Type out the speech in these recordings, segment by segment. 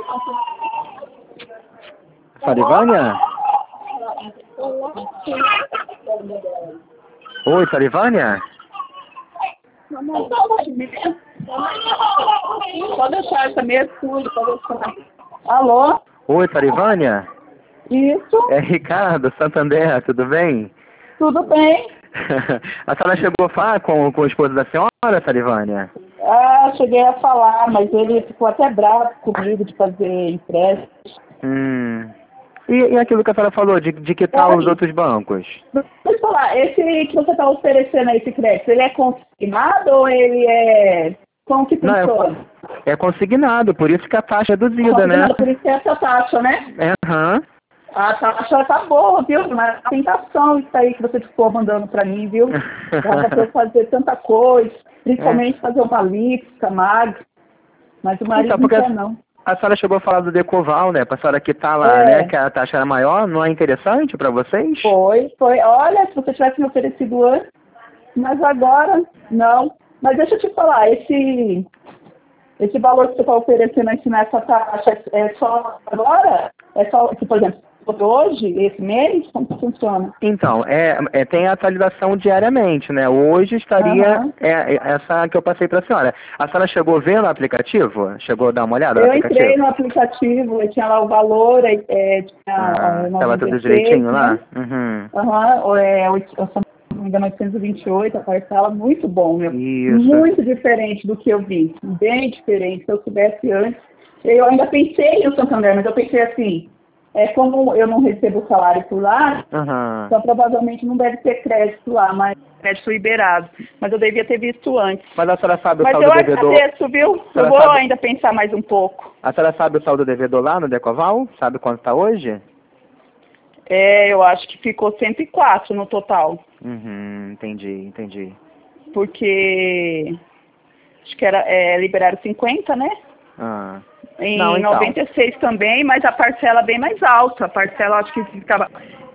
Sarivânia? Oi, Sarivânia? Pode deixar essa mesa tudo, pode deixar. Alô? Oi, Sarivânia? Isso, É Ricardo, Santander, tudo bem? tudo bem? A senhora chegou a falar com o esposo da senhora, Sarivânia? Ah, cheguei a falar, mas ele ficou até bravo comigo de fazer empréstimo. E aquilo que a senhora falou, de quitar os outros bancos? Deixa eu falar, esse que você está oferecendo aí, esse crédito, ele é consignado ou ele é... Como que Não, funciona? é consignado, por isso que a taxa é reduzida, né? Consignado, por isso que é essa taxa, né? Aham. A taxa tá boa, viu? Mas a tentação isso aí que você ficou mandando pra mim, viu? Dá pra eu fazer tanta coisa, principalmente fazer uma lista, magro. Mas o marido Então, não porque quer, não. a senhora chegou a falar do Decoval, né? Pra senhora quitar lá, né? É, Que a taxa era maior, não é interessante pra vocês? foi. Olha, se você tivesse me oferecido antes, mas agora, não. Mas deixa eu te falar, esse valor que você está oferecendo aqui nessa taxa é só agora? É só, por exemplo, hoje, esse mês? Como que funciona? Então, tem a atualização diariamente, né? Hoje estaria Aham. essa que eu passei pra senhora. A senhora chegou a ver no aplicativo? Chegou a dar uma olhada no Eu entrei aplicativo? no aplicativo, eu tinha lá o valor, tinha Tava tudo 96, direitinho lá? né? Uhum. Aham, se não me engano, 828, a parcela, muito bom, meu. Isso. Muito diferente do que eu vi, bem diferente. Se eu soubesse antes, eu ainda pensei no Santander, mas eu pensei assim, como eu não recebo salário por lá, Aham. então provavelmente não deve ter crédito lá, mas crédito liberado. Mas eu devia ter visto antes. Mas a senhora sabe o Mas saldo eu devedor? agradeço, viu? A Eu senhora vou sabe, ainda pensar mais um pouco. a senhora sabe o saldo devedor lá no Decoval? Sabe quanto tá hoje? Eu acho que ficou 104 no total. Entendi. Porque acho que liberaram 50, né? Ah. Não, Em então. 96 também, mas a parcela bem mais alta. A parcela acho que ficava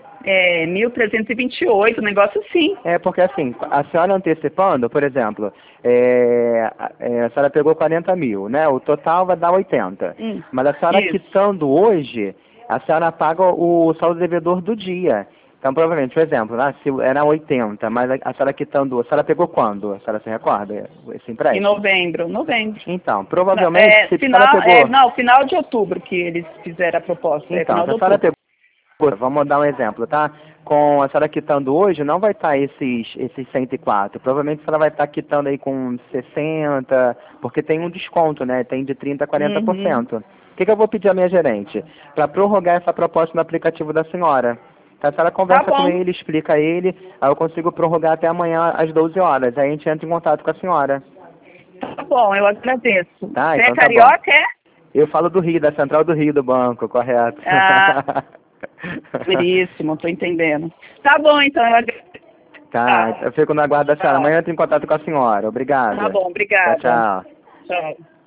1.328, um negócio assim. É porque assim, a senhora antecipando, por exemplo, a senhora pegou 40 mil, né? O total vai dar 80. Mas a senhora Isso. quitando hoje, a senhora paga o saldo devedor do dia. Então, provavelmente, por exemplo, né, se era 80, mas a senhora quitando, a senhora pegou quando? A senhora se recorda esse Em empréstimo? novembro. Então, provavelmente, se a senhora Final, pegou... não, final de outubro que eles fizeram a proposta. Então, Final se de a senhora outubro. pegou, vamos dar um exemplo, tá? Com a senhora quitando hoje, não vai estar esses 104. Provavelmente a senhora vai estar quitando aí com 60, porque tem um desconto, né? Tem de 30% a 40%. O que eu vou pedir à minha gerente? Para prorrogar essa proposta no aplicativo da senhora. Tá? A senhora Tá conversa com bom, ele, explica a ele, aí eu consigo prorrogar até amanhã às 12 horas. Aí a gente entra em contato com a senhora. tá bom, eu agradeço. Tá? Você é Então tá bom. carioca, é? Eu falo do Rio, da Central do Rio do banco, correto. Ah, veríssimo, tô entendendo. Tá bom, então, eu agradeço. Tá, eu fico na guarda da senhora. Tchau. Amanhã eu entro em contato com a senhora. Tá Obrigado. bom, obrigada. Tchau. Tchau.